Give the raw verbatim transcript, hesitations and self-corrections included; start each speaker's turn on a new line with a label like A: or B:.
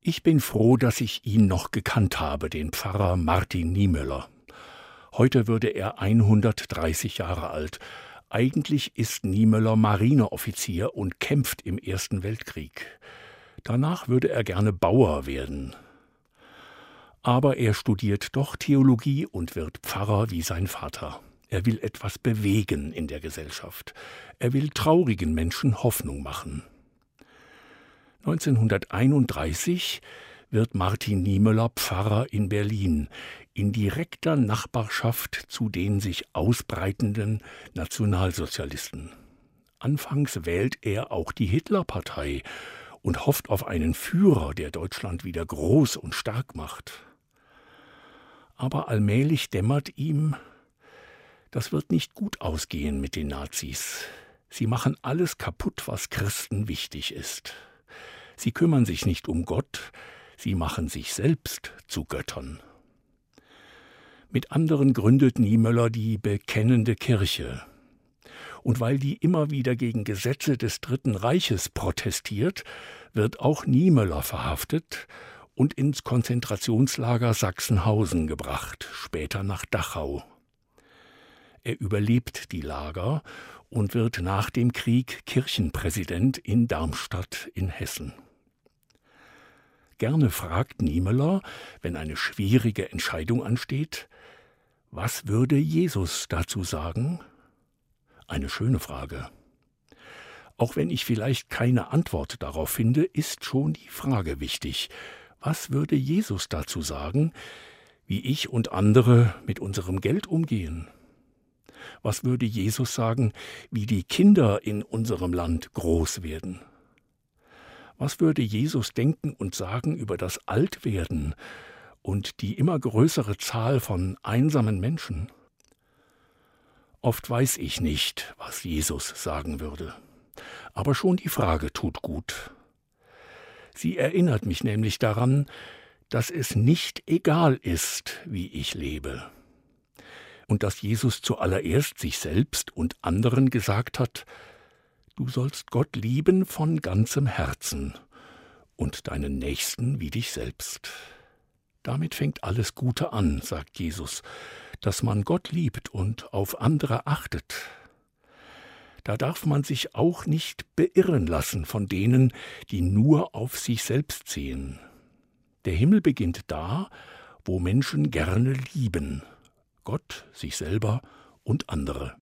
A: Ich bin froh, dass ich ihn noch gekannt habe, den Pfarrer Martin Niemöller. Heute würde er hundertdreißig Jahre alt. Eigentlich ist Niemöller Marineoffizier und kämpft im Ersten Weltkrieg. Danach würde er gerne Bauer werden. Aber er studiert doch Theologie und wird Pfarrer wie sein Vater. Er will etwas bewegen in der Gesellschaft. Er will traurigen Menschen Hoffnung machen. neunzehnhunderteinunddreißig wird Martin Niemöller Pfarrer in Berlin, in direkter Nachbarschaft zu den sich ausbreitenden Nationalsozialisten. Anfangs wählt er auch die Hitlerpartei und hofft auf einen Führer, der Deutschland wieder groß und stark macht. Aber allmählich dämmert ihm, das wird nicht gut ausgehen mit den Nazis. Sie machen alles kaputt, was Christen wichtig ist. Sie kümmern sich nicht um Gott, sie machen sich selbst zu Göttern. Mit anderen gründet Niemöller die Bekennende Kirche. Und weil die immer wieder gegen Gesetze des Dritten Reiches protestiert, wird auch Niemöller verhaftet und ins Konzentrationslager Sachsenhausen gebracht, später nach Dachau. Er überlebt die Lager und wird nach dem Krieg Kirchenpräsident in Darmstadt in Hessen. Gerne fragt Niemöller, wenn eine schwierige Entscheidung ansteht, was würde Jesus dazu sagen? Eine schöne Frage. Auch wenn ich vielleicht keine Antwort darauf finde, ist schon die Frage wichtig. Was würde Jesus dazu sagen, wie ich und andere mit unserem Geld umgehen? Was würde Jesus sagen, wie die Kinder in unserem Land groß werden? Was würde Jesus denken und sagen über das Altwerden und die immer größere Zahl von einsamen Menschen? Oft weiß ich nicht, was Jesus sagen würde. Aber schon die Frage tut gut. Sie erinnert mich nämlich daran, dass es nicht egal ist, wie ich lebe. Und dass Jesus zuallererst sich selbst und anderen gesagt hat, du sollst Gott lieben von ganzem Herzen und deinen Nächsten wie dich selbst. Damit fängt alles Gute an, sagt Jesus, dass man Gott liebt und auf andere achtet. Da darf man sich auch nicht beirren lassen von denen, die nur auf sich selbst sehen. Der Himmel beginnt da, wo Menschen gerne lieben, Gott, sich selber und andere.